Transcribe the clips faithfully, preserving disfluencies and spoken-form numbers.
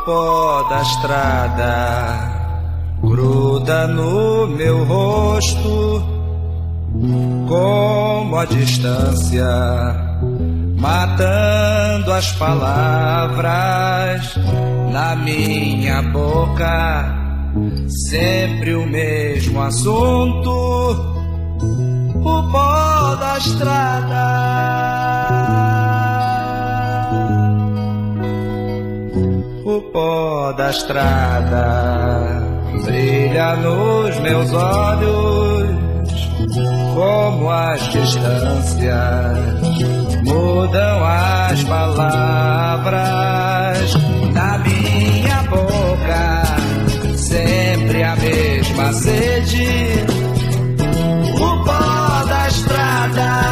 pó da estrada gruda no meu rosto, como a distância, matando as palavras na minha boca. Sempre o mesmo assunto, o pó da estrada. O pó da estrada brilha nos meus olhos, como as distâncias mudam as palavras na minha boca. Sempre a mesma sede, o pó da estrada.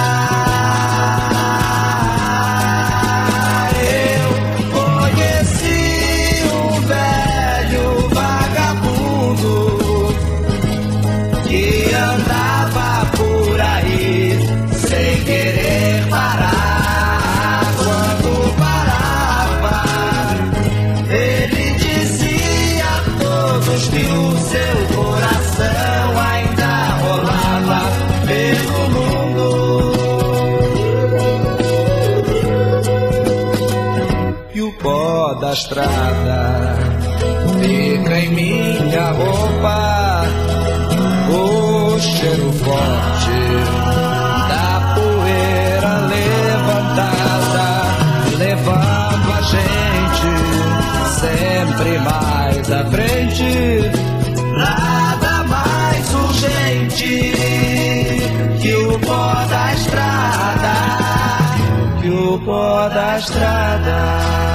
Da estrada fica em minha roupa o cheiro forte da poeira levantada, levando a gente sempre mais à frente. Nada mais urgente que o pó da estrada, que o pó da estrada.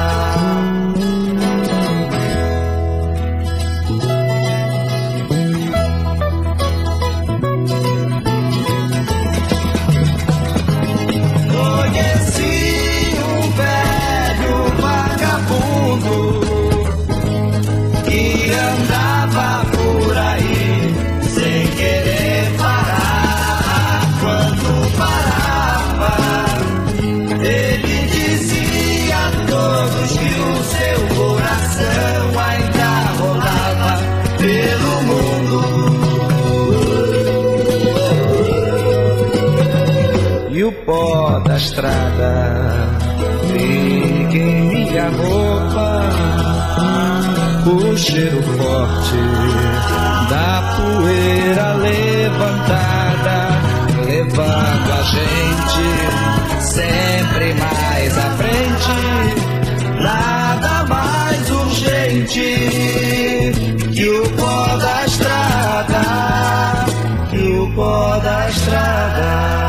O pó da estrada fica em minha roupa o cheiro forte da poeira levantada, levando a gente sempre mais à frente. Nada mais urgente que o pó da estrada, que o pó da estrada.